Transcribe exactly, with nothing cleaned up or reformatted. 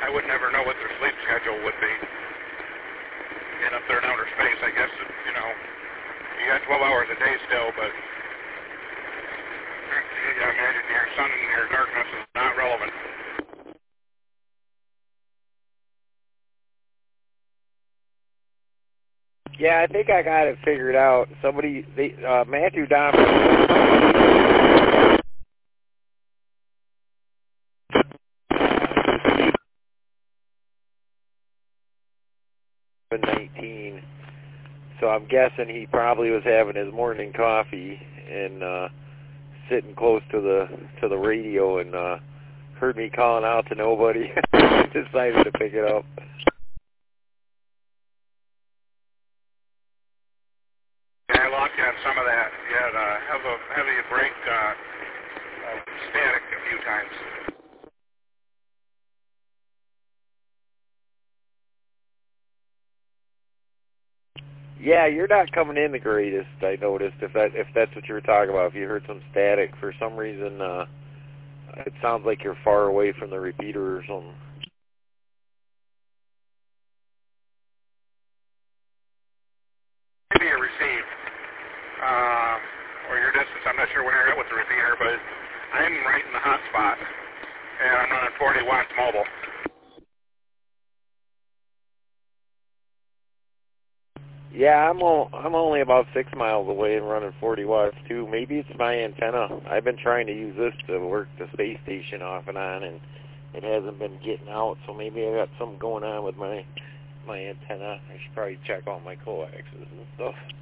I would never know what their sleep schedule would be. And if they're in outer space, I guess, you know, you got twelve hours a day still, but I imagine your sun and your darkness is not relevant. Yeah, I think I got it figured out. Somebody, they, uh, Matthew Dom. nineteen. So I'm guessing he probably was having his morning coffee and uh, sitting close to the to the radio and uh, heard me calling out to nobody. Decided to pick it up. Yeah, I locked in some of that. You had a heavy, heavy break uh, uh, static a few times. Yeah, you're not coming in the greatest, I noticed, if that if that's what you were talking about. If you heard some static, for some reason, uh, it sounds like you're far away from the repeater or something. Maybe you received, uh, or your distance. I'm not sure where you're at with the repeater, but I'm right in the hot spot, and I'm running forty watts mobile. Yeah, I'm o I'm only about six miles away and running forty watts too. Maybe it's my antenna. I've been trying to use this to work the space station off and on, and it hasn't been getting out. So maybe I got something going on with my my antenna. I should probably check all my coaxes and stuff.